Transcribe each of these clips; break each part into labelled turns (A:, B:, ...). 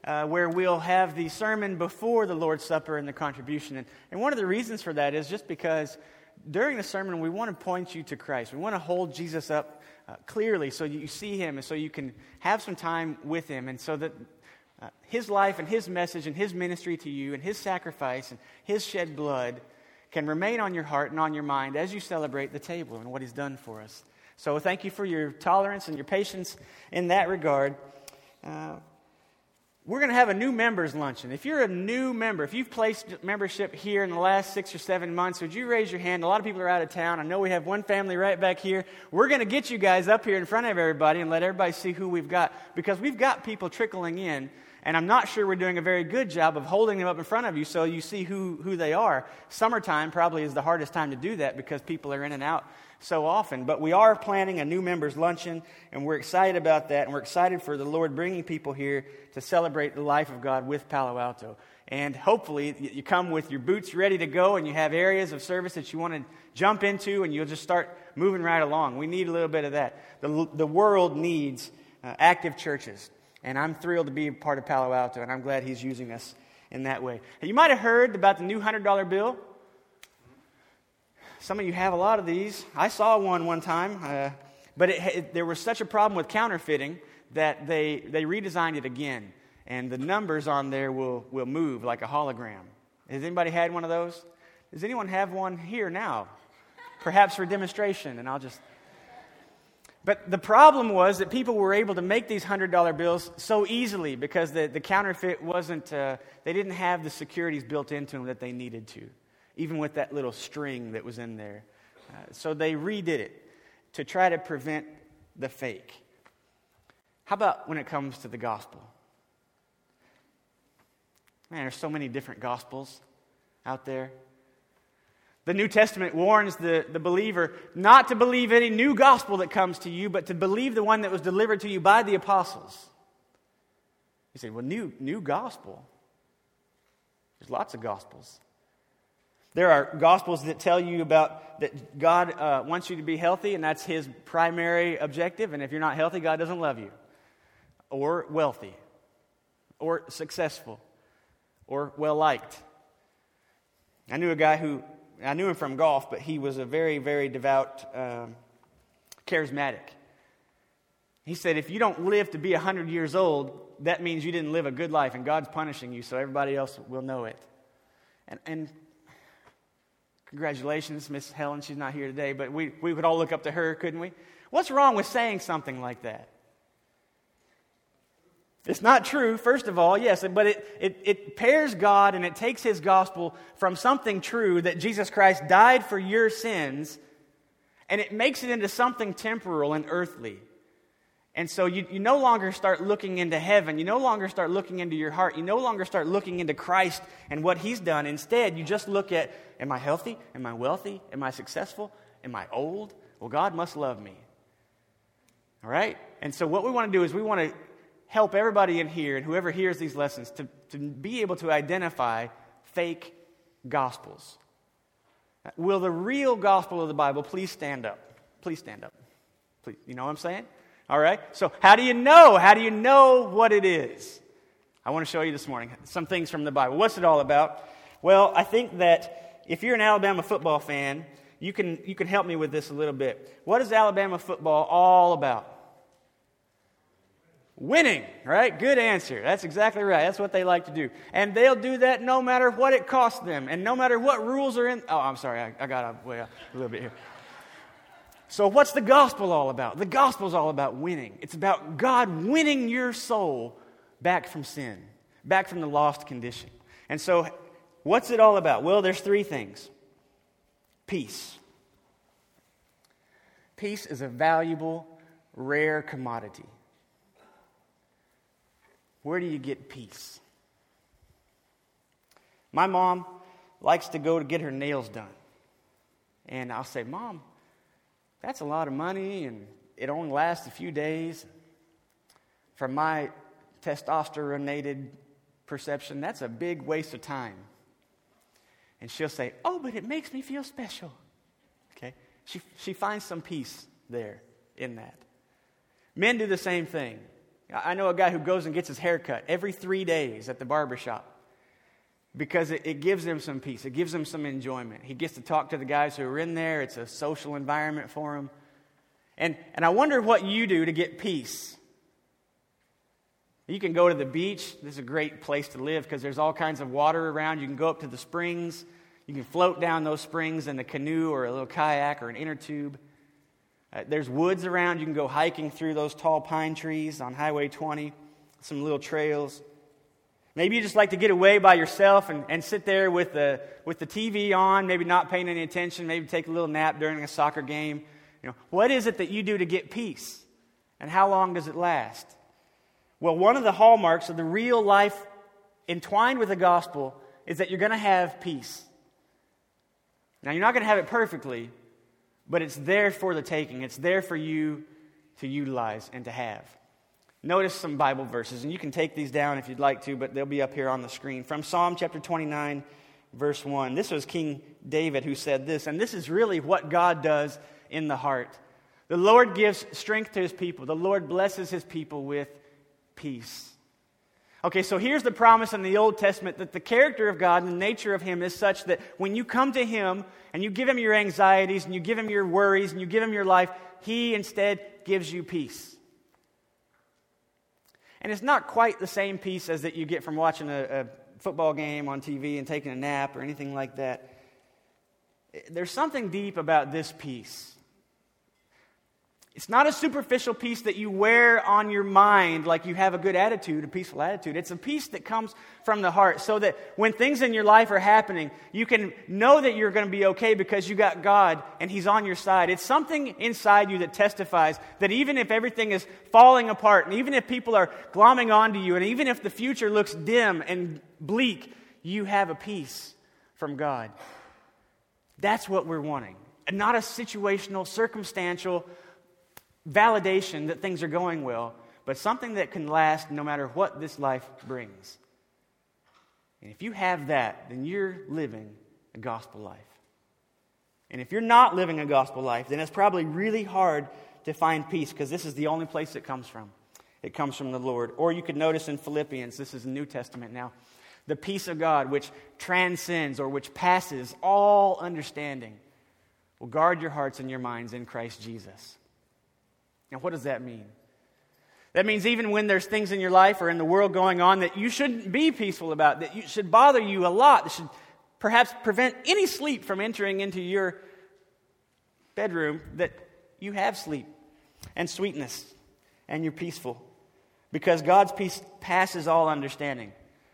A: where we'll have the sermon before the Lord's Supper and the contribution. And one of the reasons for that is just because during the sermon we want to point you to Christ. We want to hold Jesus up clearly so you see Him and so you can have some time with Him, and so that His life and His message and His ministry to you and His sacrifice and His shed blood can remain on your heart and on your mind as you celebrate the table and what He's done for us. So thank you for your tolerance and your patience in that regard. We're going to have a new members luncheon. If you're a new member, if you've placed membership here in the last 6 or 7 months, would you raise your hand? A lot of people are out of town. I know we have one family right back here. We're going to get you guys up here in front of everybody and let everybody see who we've got, because we've got people trickling in, and I'm not sure we're doing a very good job of holding them up in front of you so you see who they are. Summertime probably is the hardest time to do that because people are in and out so often. But we are planning a new members luncheon, and we're excited about that, and we're excited for the Lord bringing people here to celebrate the life of God with Palo Alto. And hopefully you come with your boots ready to go, and you have areas of service that you want to jump into, and you'll just start moving right along. We need a little bit of that. The world needs active churches, and I'm thrilled to be a part of Palo Alto, and I'm glad He's using us in that way. You might have heard about the new $100 bill. Some of you have a lot of these. I saw one time, but there was such a problem with counterfeiting that they redesigned it again, and the numbers on there will move like a hologram. Has anybody had one of those? Does anyone have one here now? Perhaps for demonstration, and I'll just... But the problem was that people were able to make these $100 bills so easily because the counterfeit wasn't... they didn't have the securities built into them that they needed to, even with that little string that was in there. So they redid it to try to prevent the fake. How about when it comes to the gospel? Man, there's so many different gospels out there. The New Testament warns the believer not to believe any new gospel that comes to you, but to believe the one that was delivered to you by the apostles. You say, well, new gospel? There's lots of gospels. There are gospels that tell you about that God wants you to be healthy, and that's His primary objective. And if you're not healthy, God doesn't love you. Or wealthy. Or successful. Or well-liked. I knew a guy I knew him from golf, but he was a very, very devout, charismatic. He said, if you don't live to be 100 years old, that means you didn't live a good life, and God's punishing you, so everybody else will know it. And congratulations, Miss Helen. She's not here today, but we could all look up to her, couldn't we? What's wrong with saying something like that? It's not true, first of all, yes, but it pairs God and it takes His gospel from something true, that Jesus Christ died for your sins, and it makes it into something temporal and earthly. And so you no longer start looking into heaven. You no longer start looking into your heart. You no longer start looking into Christ and what He's done. Instead, you just look at, am I healthy? Am I wealthy? Am I successful? Am I old? Well, God must love me. All right? And so what we want to do is we want to help everybody in here and whoever hears these lessons to be able to identify fake gospels. Will the real gospel of the Bible please stand up? Please stand up. Please. You know what I'm saying? All right? So how do you know? How do you know what it is? I want to show you this morning some things from the Bible. What's it all about? Well, I think that if you're an Alabama football fan, you can help me with this a little bit. What is Alabama football all about? Winning, right? Good answer. That's exactly right. That's what they like to do. And they'll do that no matter what it costs them and no matter what rules are in. Oh, I'm sorry. I got way a little bit here. So what's the gospel all about? The gospel's all about winning. It's about God winning your soul back from sin, back from the lost condition. And so what's it all about? Well, there's 3 things. Peace. Peace is a valuable, rare commodity. Where do you get peace? My mom likes to go to get her nails done. And I'll say, Mom, that's a lot of money, and it only lasts a few days. From my testosteronated perception, that's a big waste of time. And she'll say, oh, but it makes me feel special. Okay? She finds some peace there in that. Men do the same thing. I know a guy who goes and gets his hair cut every 3 days at the barbershop because it gives him some peace. It gives him some enjoyment. He gets to talk to the guys who are in there. It's a social environment for him. And I wonder what you do to get peace. You can go to the beach. This is a great place to live because there's all kinds of water around. You can go up to the springs. You can float down those springs in a canoe or a little kayak or an inner tube. There's woods around. You can go hiking through those tall pine trees on Highway 20, some little trails. Maybe you just like to get away by yourself and sit there with the TV on, maybe not paying any attention, maybe take a little nap during a soccer game. What is it that you do to get peace? And how long does it last? Well, one of the hallmarks of the real life entwined with the gospel is that you're going to have peace. Now, you're not going to have it perfectly, but it's there for the taking. It's there for you to utilize and to have. Notice some Bible verses, and you can take these down if you'd like to, but they'll be up here on the screen. From Psalm chapter 29, verse 1. This was King David who said this, and this is really what God does in the heart. The Lord gives strength to his people. The Lord blesses his people with peace. Okay, so here's the promise in the Old Testament that the character of God and the nature of him is such that when you come to him and you give him your anxieties and you give him your worries and you give him your life, he instead gives you peace. And it's not quite the same peace as that you get from watching a football game on TV and taking a nap or anything like that. There's something deep about this peace. It's not a superficial peace that you wear on your mind like you have a good attitude, a peaceful attitude. It's a peace that comes from the heart so that when things in your life are happening, you can know that you're going to be okay because you got God and he's on your side. It's something inside you that testifies that even if everything is falling apart and even if people are glomming onto you and even if the future looks dim and bleak, you have a peace from God. That's what we're wanting. And not a situational, circumstantial validation that things are going well, but something that can last no matter what this life brings. And if you have that, then you're living a gospel life. And if you're not living a gospel life, then it's probably really hard to find peace because this is the only place it comes from. It comes from the Lord. Or you could notice in Philippians, this is the New Testament now, the peace of God which transcends or which passes all understanding will guard your hearts and your minds in Christ Jesus. Now, what does that mean? That means even when there's things in your life or in the world going on that you shouldn't be peaceful about, that should bother you a lot, that should perhaps prevent any sleep from entering into your bedroom, that you have sleep and sweetness and you're peaceful because God's peace passes all understanding.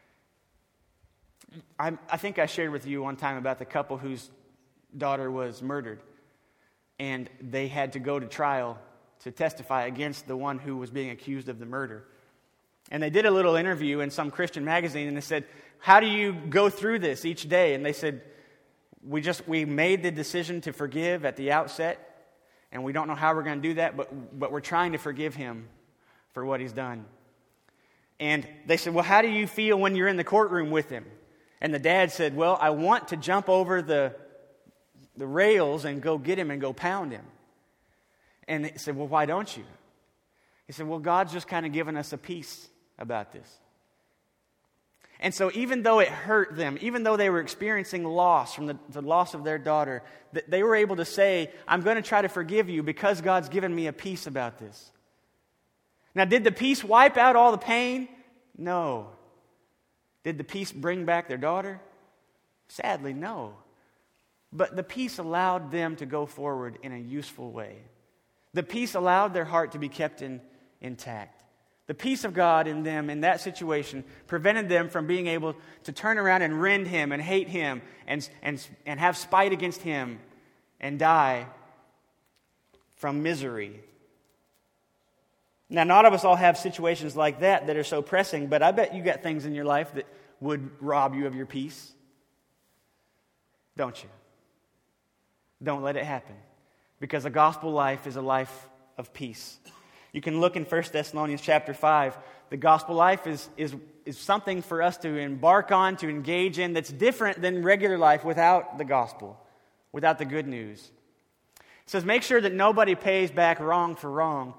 A: I think I shared with you one time about the couple whose daughter was murdered and they had to go to trial to testify against the one who was being accused of the murder. And they did a little interview in some Christian magazine, and they said, how do you go through this each day? And they said, we made the decision to forgive at the outset, and we don't know how we're going to do that, but we're trying to forgive him for what he's done. And they said, well, how do you feel when you're in the courtroom with him? And the dad said, well, I want to jump over the rails and go get him and go pound him. And they said, well, why don't you? He said, well, God's just kind of given us a peace about this. And so even though it hurt them, even though they were experiencing loss from the loss of their daughter, they were able to say, I'm going to try to forgive you because God's given me a peace about this. Now, did the peace wipe out all the pain? No. Did the peace bring back their daughter? Sadly, no. But the peace allowed them to go forward in a useful way. The peace allowed their heart to be kept intact. The peace of God in them in that situation prevented them from being able to turn around and rend him and hate him and have spite against him and die from misery. Now, not of us all have situations like that are so pressing, but I bet you got things in your life that would rob you of your peace. Don't you? Don't let it happen. Because a gospel life is a life of peace. You can look in 1 Thessalonians chapter 5. The gospel life is something for us to embark on, to engage in, that's different than regular life without the gospel, without the good news. It says, make sure that nobody pays back wrong for wrong,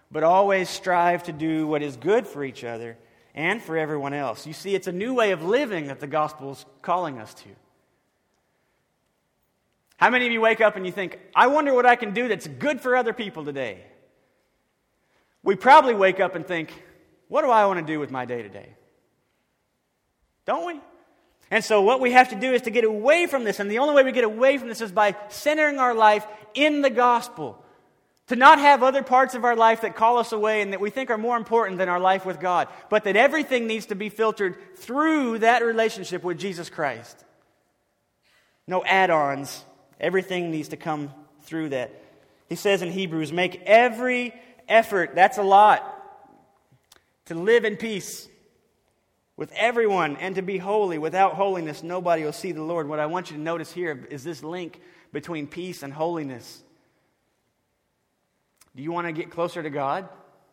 A: but always strive to do what is good for each other and for everyone else. You see, it's a new way of living that the gospel is calling us to. How many of you wake up and you think, I wonder what I can do that's good for other people today? We probably wake up and think, what do I want to do with my day today? Don't we? And so what we have to do is to get away from this, and the only way we get away from this is by centering our life in the gospel. To not have other parts of our life that call us away and that we think are more important than our life with God, but that everything needs to be filtered through that relationship with Jesus Christ. No add-ons. Everything needs to come through that. He says in Hebrews, make every effort, that's a lot, to live in peace with everyone and to be holy. Without holiness, nobody will see the Lord. What I want you to notice here is this link between peace and holiness. Do you want to get closer to God?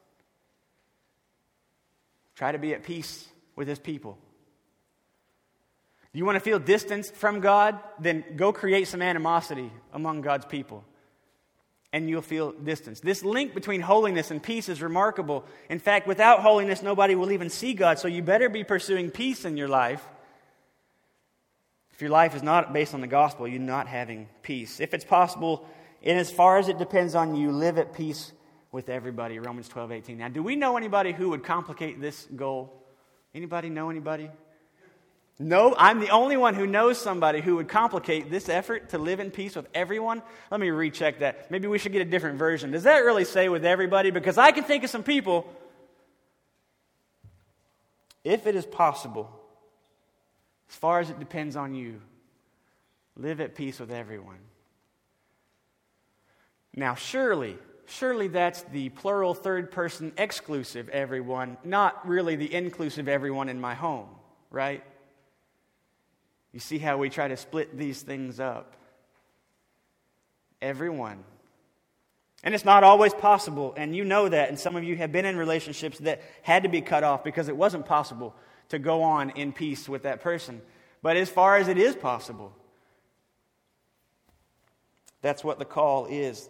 A: Try to be at peace with His people. Do you want to feel distanced from God? Then go create some animosity among God's people, and you'll feel distance. This link between holiness and peace is remarkable. In fact, without holiness, nobody will even see God, so you better be pursuing peace in your life. If your life is not based on the gospel, you're not having peace. If it's possible, and as far as it depends on you, live at peace with everybody. Romans 12:18. Now, do we know anybody who would complicate this goal? Anybody know anybody? No, I'm the only one who knows somebody who would complicate this effort to live in peace with everyone. Let me recheck that. Maybe we should get a different version. Does that really say with everybody? Because I can think of some people. If it is possible, as far as it depends on you, live at peace with everyone. Now, surely that's the plural third person exclusive everyone, not really the inclusive everyone in my home, right? You see how we try to split these things up. Everyone. And it's not always possible, and you know that, and some of you have been in relationships that had to be cut off because it wasn't possible to go on in peace with that person. But as far as it is possible, that's what the call is.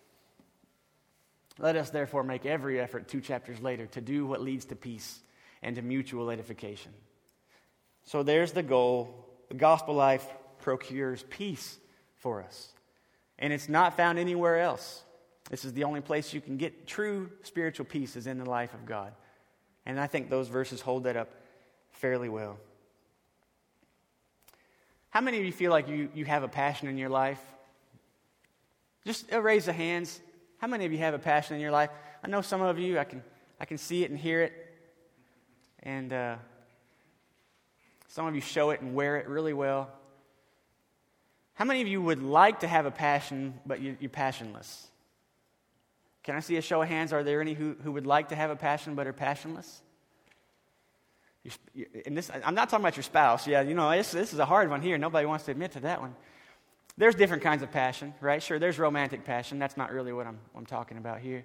A: Let us therefore make every effort, 2 chapters later, to do what leads to peace and to mutual edification. So there's the goal. The gospel life procures peace for us. And it's not found anywhere else. This is the only place you can get true spiritual peace is in the life of God. And I think those verses hold that up fairly well. How many of you feel like you have a passion in your life? Just raise the hands. How many of you have a passion in your life? I know some of you, I can see it and hear it. And some of you show it and wear it really well. How many of you would like to have a passion, but you're passionless? Can I see a show of hands? Are there any who would like to have a passion, but are passionless? And this, I'm not talking about your spouse. Yeah, this is a hard one here. Nobody wants to admit to that one. There's different kinds of passion, right? Sure, there's romantic passion. That's not really what I'm talking about here.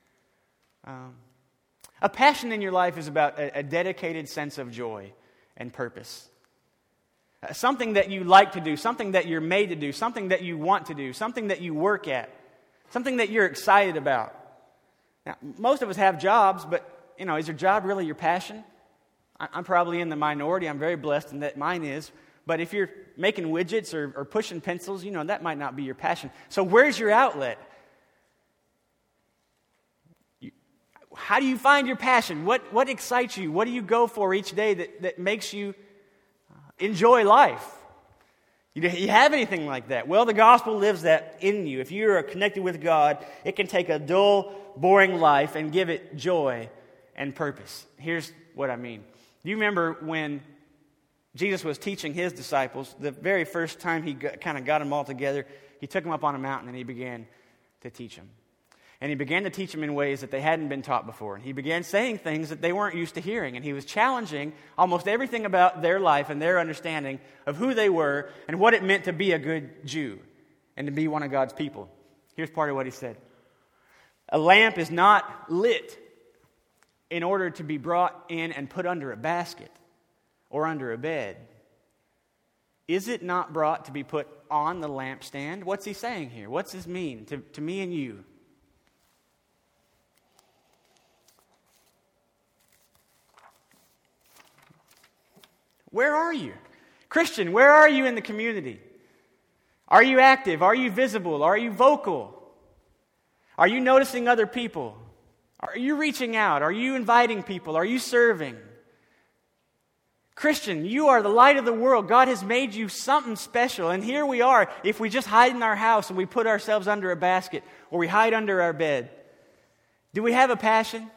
A: A passion in your life is about a dedicated sense of joy and purpose. Something that you like to do, something that you're made to do, something that you want to do, something that you work at, something that you're excited about. Now, most of us have jobs, but, is your job really your passion? I'm probably in the minority. I'm very blessed in that mine is. But if you're making widgets or pushing pencils, that might not be your passion. So where's your outlet? How do you find your passion? What excites you? What do you go for each day that makes you enjoy life? You have anything like that? Well, the gospel lives that in you. If you are connected with God, it can take a dull, boring life and give it joy and purpose. Here's what I mean. Do you remember when Jesus was teaching his disciples, the very first time he kind of got them all together, he took them up on a mountain and he began to teach them. And he began to teach them in ways that they hadn't been taught before. And he began saying things that they weren't used to hearing. And he was challenging almost everything about their life and their understanding of who they were and what it meant to be a good Jew and to be one of God's people. Here's part of what he said. A lamp is not lit in order to be brought in and put under a basket or under a bed. Is it not brought to be put on the lampstand? What's he saying here? What's this mean to me and you? Where are you? Christian, where are you in the community? Are you active? Are you visible? Are you vocal? Are you noticing other people? Are you reaching out? Are you inviting people? Are you serving? Christian, you are the light of the world. God has made you something special. And here we are, if we just hide in our house and we put ourselves under a basket or we hide under our bed, do we have a passion?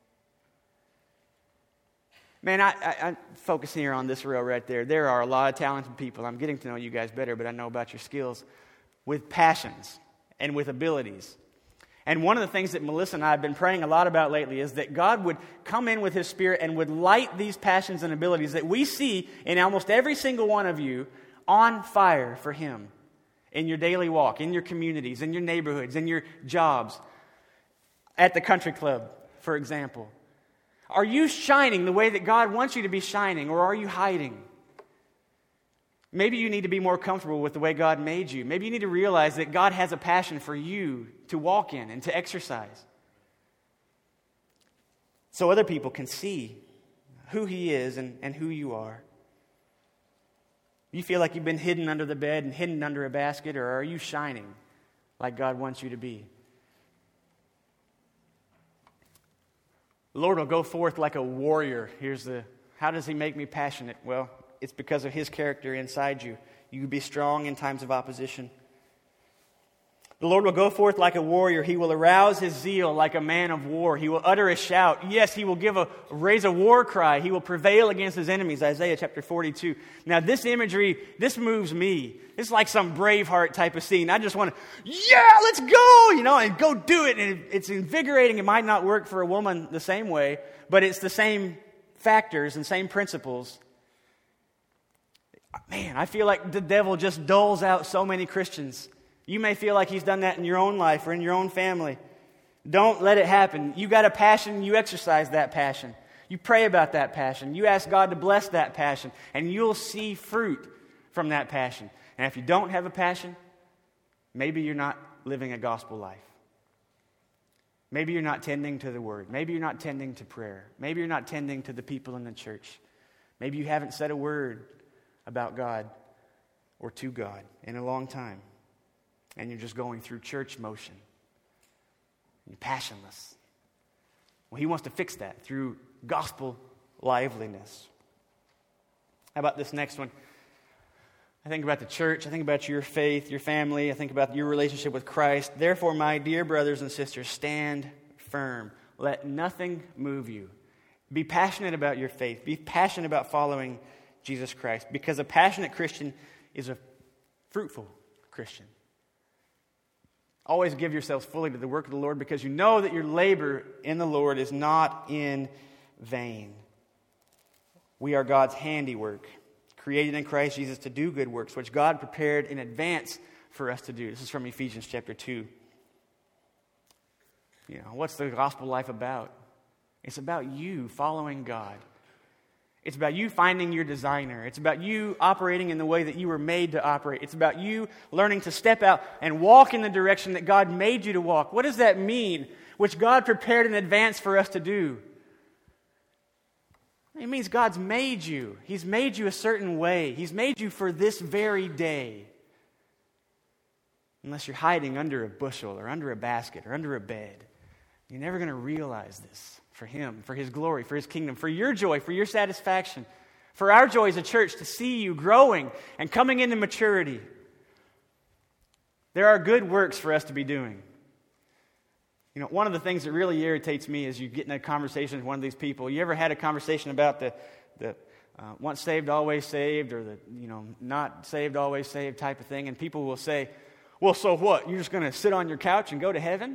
A: Man, I'm focusing here on this rail right there. There are a lot of talented people. I'm getting to know you guys better, but I know about your skills with passions and with abilities. And one of the things that Melissa and I have been praying a lot about lately is that God would come in with His Spirit and would light these passions and abilities that we see in almost every single one of you on fire for Him in your daily walk, in your communities, in your neighborhoods, in your jobs, at the country club, for example. Are you shining the way that God wants you to be shining, or are you hiding? Maybe you need to be more comfortable with the way God made you. Maybe you need to realize that God has a passion for you to walk in and to exercise, so other people can see who He is and who you are. You feel like you've been hidden under the bed and hidden under a basket, or are you shining like God wants you to be? The Lord will go forth like a warrior. How does He make me passionate? Well, it's because of His character inside you. You will be strong in times of opposition. The Lord will go forth like a warrior. He will arouse His zeal like a man of war. He will utter a shout. Yes, He will raise a war cry. He will prevail against His enemies. Isaiah chapter 42. Now this imagery, this moves me. It's like some Braveheart type of scene. I just want to, let's go, and go do it. And it's invigorating. It might not work for a woman the same way, but it's the same factors and same principles. Man, I feel like the devil just doles out so many Christians. You may feel like he's done that in your own life or in your own family. Don't let it happen. You got a passion, you exercise that passion. You pray about that passion. You ask God to bless that passion, and you'll see fruit from that passion. And if you don't have a passion, maybe you're not living a gospel life. Maybe you're not tending to the Word. Maybe you're not tending to prayer. Maybe you're not tending to the people in the church. Maybe you haven't said a word about God or to God in a long time. And you're just going through church motion. You're passionless. Well, He wants to fix that through gospel liveliness. How about this next one? I think about the church. I think about your faith, your family. I think about your relationship with Christ. Therefore, my dear brothers and sisters, stand firm. Let nothing move you. Be passionate about your faith. Be passionate about following Jesus Christ. Because a passionate Christian is a fruitful Christian. Always give yourselves fully to the work of the Lord, because you know that your labor in the Lord is not in vain. We are God's handiwork, created in Christ Jesus to do good works, which God prepared in advance for us to do. This is from Ephesians chapter 2. What's the gospel life about? It's about you following God. It's about you finding your designer. It's about you operating in the way that you were made to operate. It's about you learning to step out and walk in the direction that God made you to walk. What does that mean? Which God prepared in advance for us to do. It means God's made you. He's made you a certain way. He's made you for this very day. Unless you're hiding under a bushel or under a basket or under a bed, you're never going to realize this. For Him, for His glory, for His kingdom, for your joy, for your satisfaction, for our joy as a church to see you growing and coming into maturity. There are good works for us to be doing. One of the things that really irritates me is you get in a conversation with one of these people. You ever had a conversation about the once saved, always saved, or the not saved, always saved type of thing, and people will say, well, so what? You're just going to sit on your couch and go to heaven?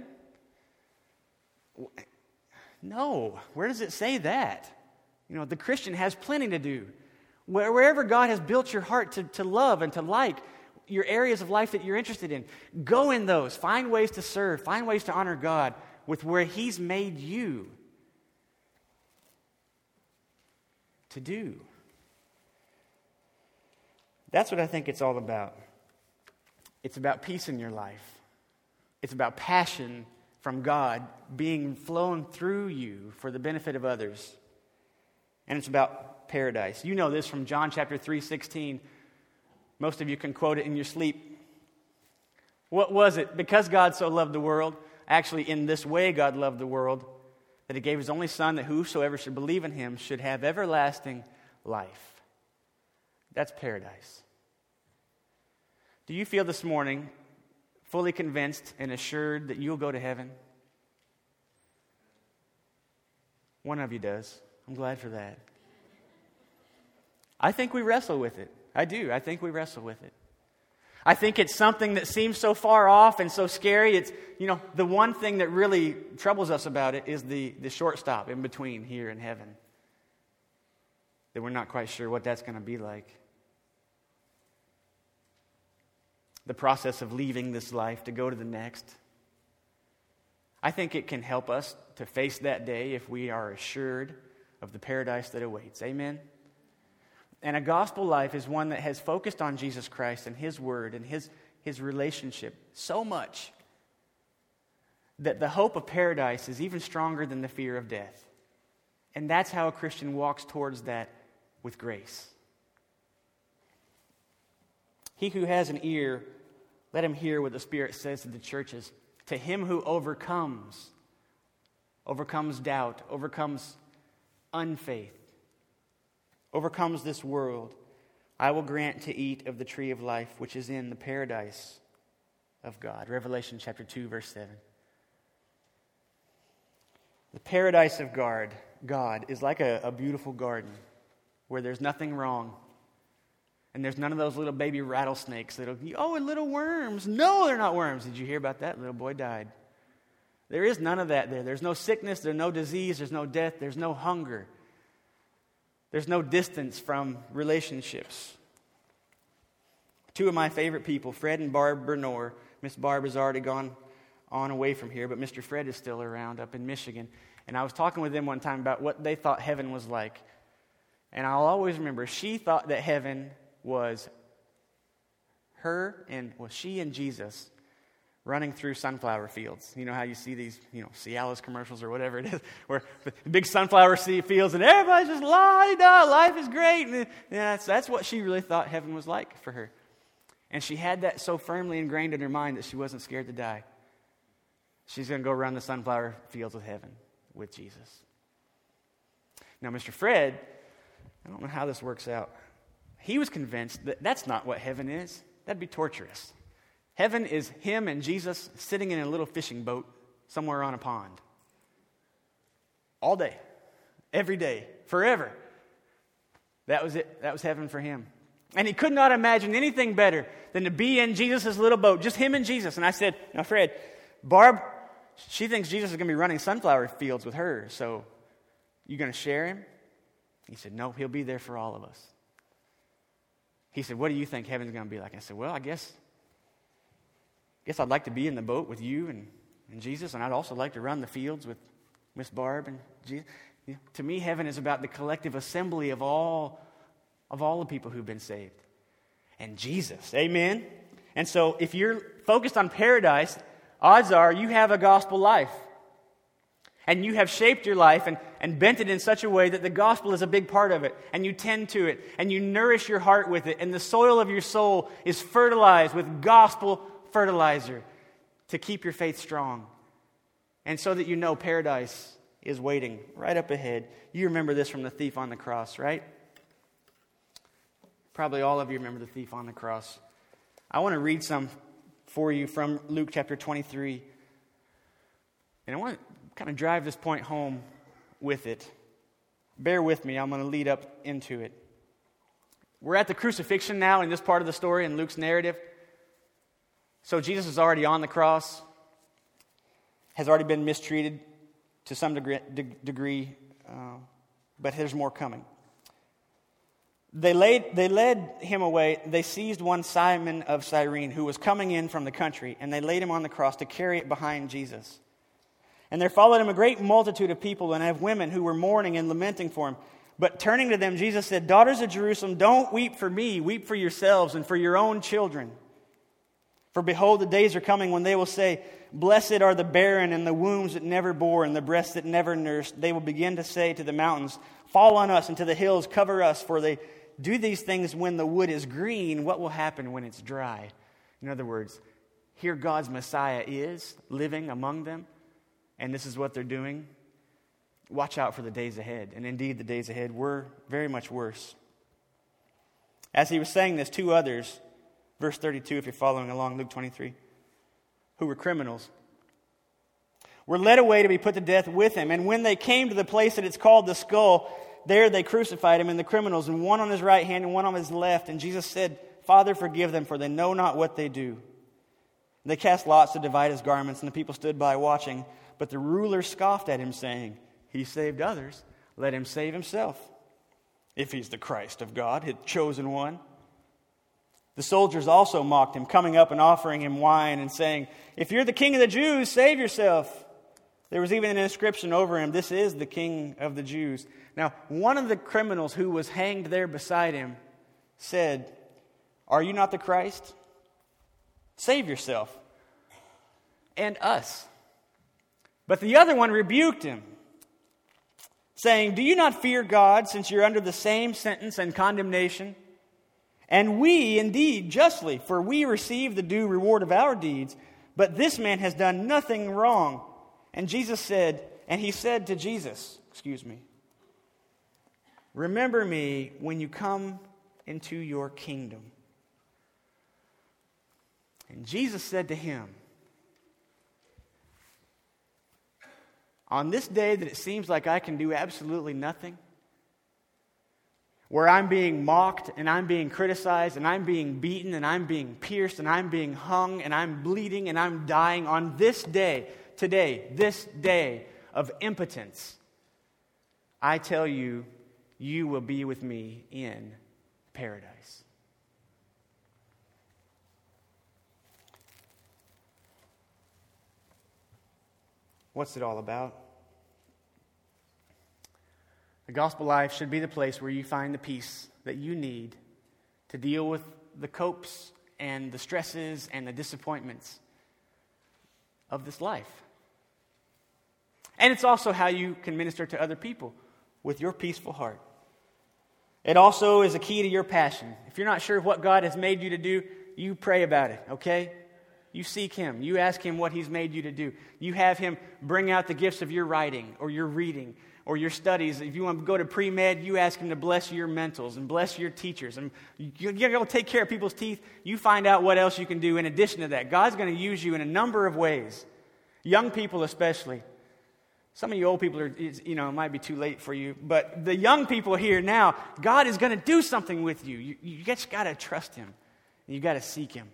A: No, where does it say that? The Christian has plenty to do. Wherever God has built your heart to love and to like, your areas of life that you're interested in, go in those. Find ways to serve. Find ways to honor God with where He's made you to do. That's what I think it's all about. It's about peace in your life. It's about passion from God being flown through you for the benefit of others. And it's about paradise. You know this from John chapter 3:16. Most of you can quote it in your sleep. What was it? Because God so loved the world, actually in this way God loved the world, that he gave his only Son, that whosoever should believe in him should have everlasting life. That's paradise. Do you feel this morning fully convinced and assured that you'll go to heaven? One of you does. I'm glad for that. I think we wrestle with it. I do. I think we wrestle with it. I think it's something that seems so far off and so scary. It's, the one thing that really troubles us about it is the short stop in between here and heaven. That we're not quite sure what that's going to be like. The process of leaving this life to go to the next. I think it can help us to face that day if we are assured of the paradise that awaits. Amen? And a gospel life is one that has focused on Jesus Christ and his word and his relationship so much that the hope of paradise is even stronger than the fear of death. And that's how a Christian walks towards that with grace. He who has an ear, let him hear what the Spirit says to the churches. To him who overcomes doubt, overcomes unfaith, overcomes this world, I will grant to eat of the tree of life, which is in the paradise of God. Revelation chapter 2, verse 7. The paradise of God is like a beautiful garden where there's nothing wrong. And there's none of those little baby rattlesnakes that'll be, and little worms. No, they're not worms. Did you hear about that? Little boy died. There is none of that there. There's no sickness, there's no disease, there's no death, there's no hunger. There's no distance from relationships. Two of my favorite people, Fred and Barb Bernor. Miss Barb has already gone on away from here, but Mr. Fred is still around up in Michigan. And I was talking with them one time about what they thought heaven was like. And I'll always remember, she thought that heaven was she and Jesus running through sunflower fields. You know how you see these, Cialis commercials or whatever it is, where the big sunflower fields and everybody's just la-di-da, life is great. And that's what she really thought heaven was like for her. And she had that so firmly ingrained in her mind that she wasn't scared to die. She's going to go around the sunflower fields with heaven, with Jesus. Now, Mr. Fred, I don't know how this works out. He was convinced that that's not what heaven is. That'd be torturous. Heaven is him and Jesus sitting in a little fishing boat somewhere on a pond. All day. Every day. Forever. That was it. That was heaven for him. And he could not imagine anything better than to be in Jesus' little boat. Just him and Jesus. And I said, now Fred, Barb, she thinks Jesus is going to be running sunflower fields with her. So, you going to share him? He said, no, he'll be there for all of us. He said, what do you think heaven's going to be like? I said, well, I guess I'd like to be in the boat with you and Jesus, and I'd also like to run the fields with Miss Barb and Jesus. To me, heaven is about the collective assembly of all the people who've been saved. And Jesus, amen? And so if you're focused on paradise, odds are you have a gospel life. And you have shaped your life and bent it in such a way that the gospel is a big part of it. And you tend to it. And you nourish your heart with it. And the soil of your soul is fertilized with gospel fertilizer to keep your faith strong. And so that you know paradise is waiting right up ahead. You remember this from the thief on the cross, right? Probably all of you remember the thief on the cross. I want to read some for you from Luke chapter 23. And I want to kind of drive this point home with it. Bear with me, I'm going to lead up into it. We're at the crucifixion now in this part of the story in Luke's narrative. So Jesus is already on the cross, has already been mistreated to some degree, but there's more coming. They led him away. They seized one Simon of Cyrene who was coming in from the country, and they laid him on the cross to carry it behind Jesus. And there followed him a great multitude of people and of women who were mourning and lamenting for him. But turning to them, Jesus said, "Daughters of Jerusalem, don't weep for me. Weep for yourselves and for your own children. For behold, the days are coming when they will say, 'Blessed are the barren and the wombs that never bore and the breasts that never nursed.' They will begin to say to the mountains, fall on us, and to the hills cover us, for they do these things when the wood is green. What will happen when it's dry? In other words, here God's Messiah is living among them, and this is what they're doing. Watch out for the days ahead. And indeed, the days ahead were very much worse. As he was saying this, two others, verse 32, if you're following along, Luke 23, who were criminals, were led away to be put to death with him. And when they came to the place that it's called the Skull, there they crucified him and the criminals, and one on his right hand and one on his left. And Jesus said, Father, forgive them, for they know not what they do. They cast lots to divide his garments, and the people stood by watching. But the ruler scoffed at him, saying, He saved others, let him save himself, if he's the Christ of God, his chosen one. The soldiers also mocked him, coming up and offering him wine and saying, If you're the king of the Jews, save yourself. There was even an inscription over him, This is the King of the Jews. Now, one of the criminals who was hanged there beside him said, Are you not the Christ? Save yourself and us. But the other one rebuked him, saying, Do you not fear God, since you're under the same sentence and condemnation? And we, indeed, justly, for we receive the due reward of our deeds, but this man has done nothing wrong. And he said to Jesus, Remember me when you come into your kingdom. And Jesus said to him, On this day that it seems like I can do absolutely nothing, where I'm being mocked and I'm being criticized and I'm being beaten and I'm being pierced and I'm being hung and I'm bleeding and I'm dying, on this day, today, this day of impotence, I tell you, you will be with me in paradise. What's it all about? The gospel life should be the place where you find the peace that you need to deal with the copes and the stresses and the disappointments of this life. And it's also how you can minister to other people with your peaceful heart. It also is a key to your passion. If you're not sure what God has made you to do, you pray about it, okay? You seek Him. You ask Him what He's made you to do. You have Him bring out the gifts of your writing or your reading or your studies. If you want to go to pre-med, you ask Him to bless your mentals and bless your teachers. And you're going to take care of people's teeth. You find out what else you can do in addition to that. God's going to use you in a number of ways. Young people especially. Some of you old people it might be too late for you. But the young people here now, God is going to do something with you. You just got to trust Him. You got to seek Him.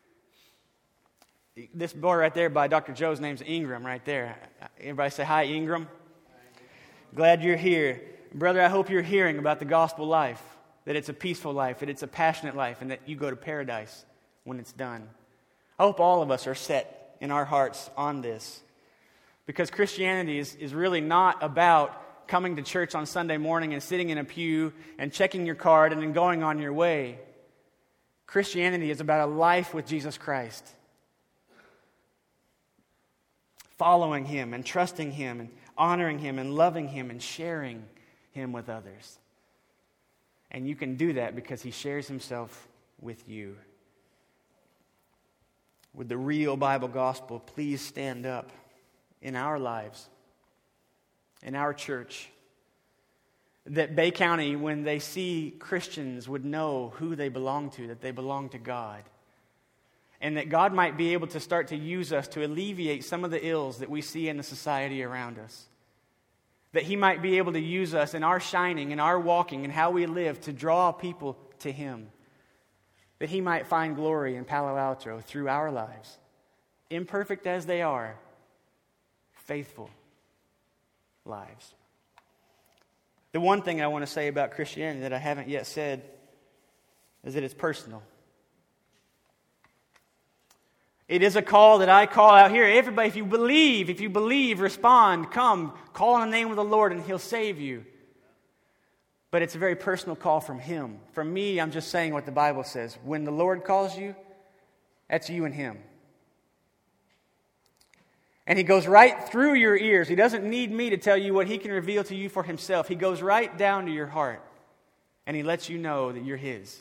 A: This boy right there by Dr. Joe's name's Ingram right there. Everybody say hi, Ingram. Glad you're here. Brother, I hope you're hearing about the gospel life, that it's a peaceful life, that it's a passionate life, and that you go to paradise when it's done. I hope all of us are set in our hearts on this, because Christianity is really not about coming to church on Sunday morning and sitting in a pew and checking your card and then going on your way. Christianity is about a life with Jesus Christ. Following Him and trusting Him and honoring Him and loving Him and sharing Him with others. And you can do that because He shares Himself with you. With the real Bible gospel, please stand up in our lives, in our church, that Bay County, when they see Christians, would know who they belong to, that they belong to God. And that God might be able to start to use us to alleviate some of the ills that we see in the society around us. That He might be able to use us in our shining, in our walking, and how we live to draw people to Him. That He might find glory in Palo Alto through our lives. Imperfect as they are, faithful lives. The one thing I want to say about Christianity that I haven't yet said is that it's personal. It is a call that I call out here. Everybody, if you believe, respond, come, call on the name of the Lord and He'll save you. But it's a very personal call from Him. From me, I'm just saying what the Bible says. When the Lord calls you, that's you and Him. And he goes right through your ears. He doesn't need me to tell you what he can reveal to you for himself. He goes right down to your heart. And he lets you know that you're his.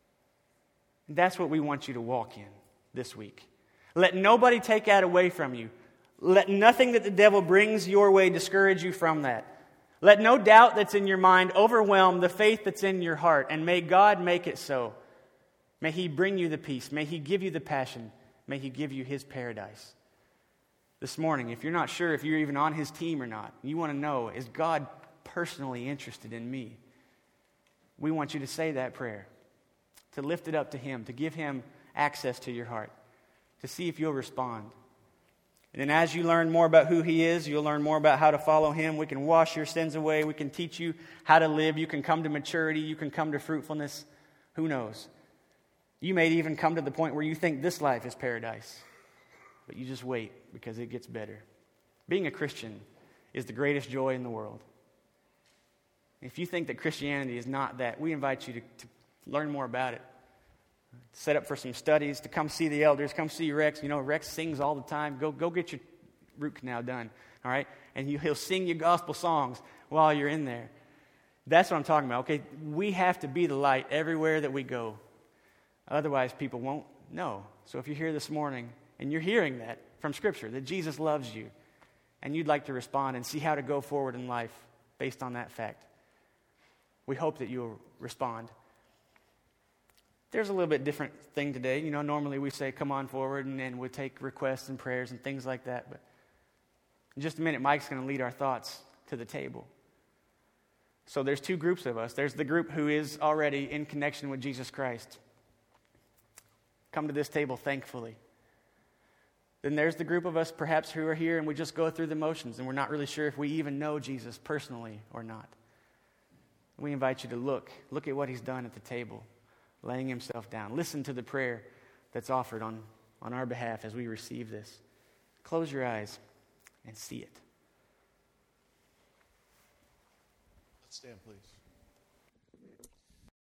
A: And that's what we want you to walk in this week. Let nobody take that away from you. Let nothing that the devil brings your way discourage you from that. Let no doubt that's in your mind overwhelm the faith that's in your heart. And may God make it so. May he bring you the peace. May he give you the passion. May he give you his paradise. This morning, if you're not sure if you're even on his team or not, you want to know, is God personally interested in me? We want you to say that prayer, to lift it up to him, to give him access to your heart, to see if you'll respond. And then as you learn more about who he is, you'll learn more about how to follow him. We can wash your sins away. We can teach you how to live. You can come to maturity. You can come to fruitfulness. Who knows? You may even come to the point where you think this life is paradise. But you just wait, because it gets better. Being a Christian is the greatest joy in the world. If you think that Christianity is not that, we invite you to learn more about it. Set up for some studies, to come see the elders, come see Rex. You know, Rex sings all the time. Go get your root canal done, all right? And he'll sing you gospel songs while you're in there. That's what I'm talking about, okay? We have to be the light everywhere that we go. Otherwise, people won't know. So if you're here this morning and you're hearing that from Scripture, that Jesus loves you, and you'd like to respond and see how to go forward in life based on that fact, we hope that you'll respond. There's a little bit different thing today. You know, normally we say, come on forward, and then we'll take requests and prayers and things like that. But in just a minute, Mike's going to lead our thoughts to the table. So there's two groups of us. There's the group who is already in connection with Jesus Christ. Come to this table thankfully. Then there's the group of us perhaps who are here and we just go through the motions and we're not really sure if we even know Jesus personally or not. We invite you to look at what he's done at the table, laying himself down. Listen to the prayer that's offered on our behalf as we receive this. Close your eyes and see it.
B: Let's stand, please.